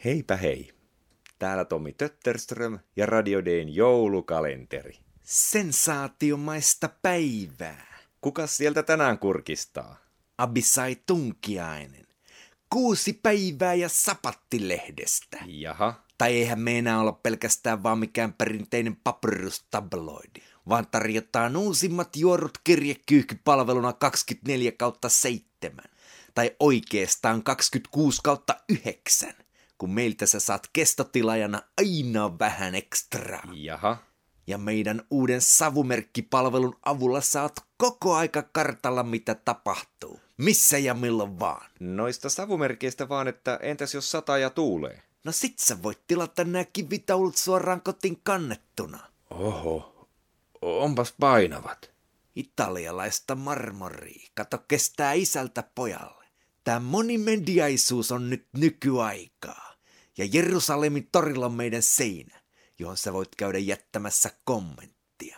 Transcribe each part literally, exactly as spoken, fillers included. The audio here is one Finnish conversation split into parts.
Heipä hei. Täällä Tommi Tötterström ja Radio D:n joulukalenteri. Sensaatiomaista päivää. Kukas sieltä tänään kurkistaa? Abisai Tunkiainen. Kuusi päivää ja sapattilehdestä. Jaha. Tai eihän me enää olla pelkästään vaan mikään perinteinen papyrustabloidi, vaan tarjotaan uusimmat juorut kirjekyyhkypalveluna kaksikymmentäneljä kautta seitsemän. Tai oikeastaan kaksikymmentäkuusi kautta yhdeksän, kun meiltä sä saat kestotilaajana aina vähän ekstraa. Jaha. Ja meidän uuden savumerkkipalvelun avulla saat koko aika kartalla, mitä tapahtuu. Missä ja milloin vaan. Noista savumerkeistä vaan, että entäs jos sataa ja tuulee? No sit sä voit tilata nää kivitaulut suoraan kotiin kannettuna. Oho, onpas painavat. Italialaista marmoria. Kato, kestää isältä pojalle. Tää monimediaisuus on nyt nykyaikaa. Ja Jerusalemin torilla on meidän seinä, johon sä voit käydä jättämässä kommenttia.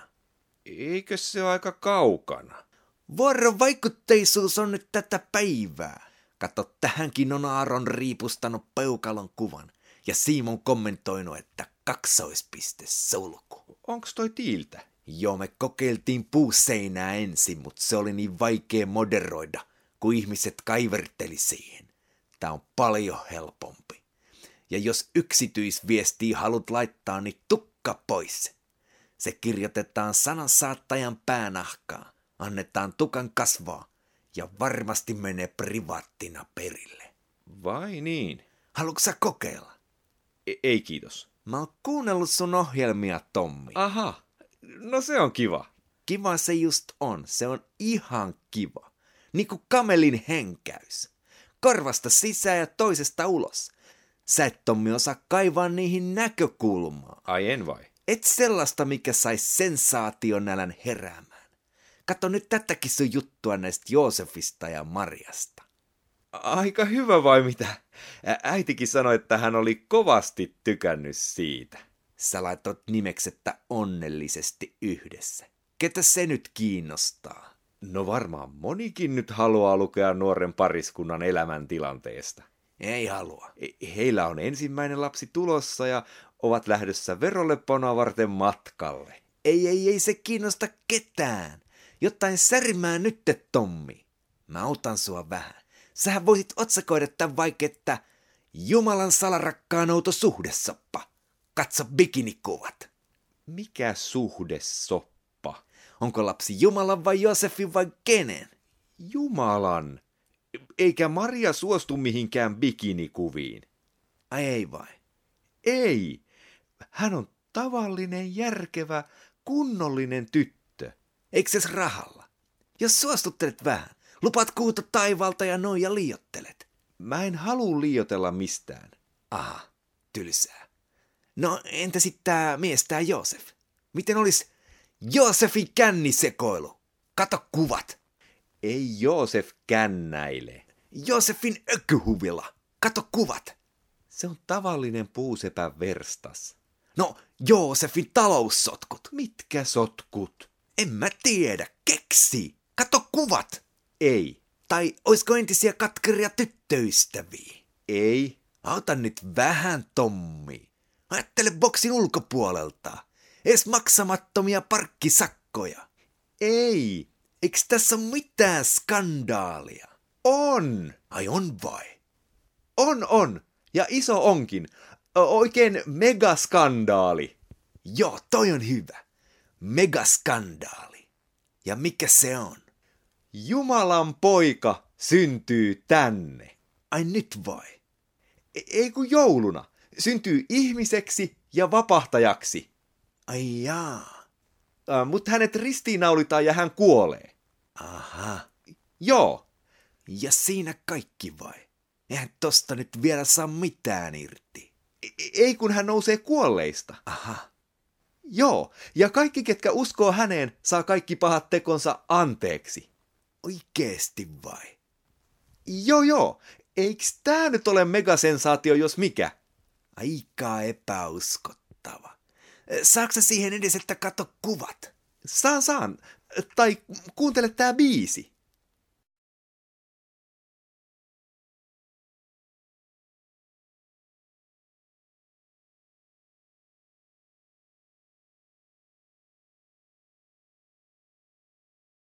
Eikö se ole aika kaukana? Vuorovaikutteisuus on nyt tätä päivää. Kato, tähänkin on Aaron riipustanut peukalon kuvan. Ja Simon kommentoinut, että kaksoispiste sulku. Onks toi tiiltä? Joo, me kokeiltiin puuseinää ensin, mutta se oli niin vaikea moderoida, kun ihmiset kaiverteli siihen. Tää on paljon helpompi. Ja jos yksityisviestiä haluat laittaa, niin tukka pois. Se kirjoitetaan sanansaattajan päänahkaan, annetaan tukan kasvaa ja varmasti menee privaattina perille. Vai niin? Haluatko sä kokeilla? E- ei kiitos. Mä oon kuunnellut sun ohjelmia, Tommi. Aha, no se on kiva. Kiva se just on, se on ihan kiva. Niinku kamelin henkäys. Korvasta sisään ja toisesta ulos. Sä et, Tommi, osaa kaivaa niihin näkökulmaa. Ai en vai? Et sellaista, mikä sais sensaationälän heräämään. Kato nyt tätäkin sun juttua näistä Joosefista ja Mariasta. Aika hyvä vai mitä? Ä- äitikin sanoi, että hän oli kovasti tykännyt siitä. Sä laitoit nimeksi, että onnellisesti yhdessä. Ketä se nyt kiinnostaa? No varmaan monikin nyt haluaa lukea nuoren pariskunnan elämäntilanteesta. Ei halua. Heillä on ensimmäinen lapsi tulossa ja ovat lähdössä verollepanoa varten matkalle. Ei, ei, ei se kiinnosta ketään. Jotain särmää nytte, Tommi. Mä autan sua vähän. Sähän voisit otsakoida tämän vaikka, että Jumalan salarakkaan outo suhdesoppa. Katso bikinikuvat. Mikä suhdesoppa? Onko lapsi Jumalan vai Joosefin vai kenen? Jumalan. Eikä Maria suostu mihinkään bikinikuviin. Ai ei vai? Ei. Hän on tavallinen, järkevä, kunnollinen tyttö. Eikö ses rahalla? Jos suostuttelet vähän, lupaat kuuta taivaalta ja noin ja liiottelet. Mä en halua liiotella mistään. Aha, tylsää. No entä sit tää mies, tää Joosef? Miten olis Joosefin kännisekoilu? Kato kuvat. Ei Joosef kännäile. Joosefin ökyhuvila. Kato kuvat. Se on tavallinen puusepän verstas. No, Joosefin taloussotkut. Mitkä sotkut? En mä tiedä. Keksi. Kato kuvat. Ei. Tai oisko entisiä katkeria tyttöystäviä? Ei. Auta nyt vähän, Tommi. Ajattele boksin ulkopuolelta. Ees maksamattomia parkkisakkoja. Ei. Eiks tässä ole mitään skandaalia? On. Ai on vai? On, on. Ja iso onkin. O- oikein megaskandaali. Joo, toi on hyvä. Megaskandaali. Ja mikä se on? Jumalan poika syntyy tänne. Ai nyt vai? E- ei kun jouluna. Syntyy ihmiseksi ja vapahtajaksi. Ai jaa. Äh, Mutta hänet ristiinnaulitaan ja hän kuolee. Aha. Joo. Ja siinä kaikki vai? Eihän tosta nyt vielä saa mitään irti. E- ei kun hän nousee kuolleista. Aha. Joo. Ja kaikki, ketkä uskoo häneen, saa kaikki pahat tekonsa anteeksi. Oikeesti vai? Joo, joo. Eiks tää nyt ole megasensaatio, jos mikä? Aika epäuskottava. Saatko sä siihen edes, että kato kuvat? Saan, saan. Tai kuuntele tää biisi.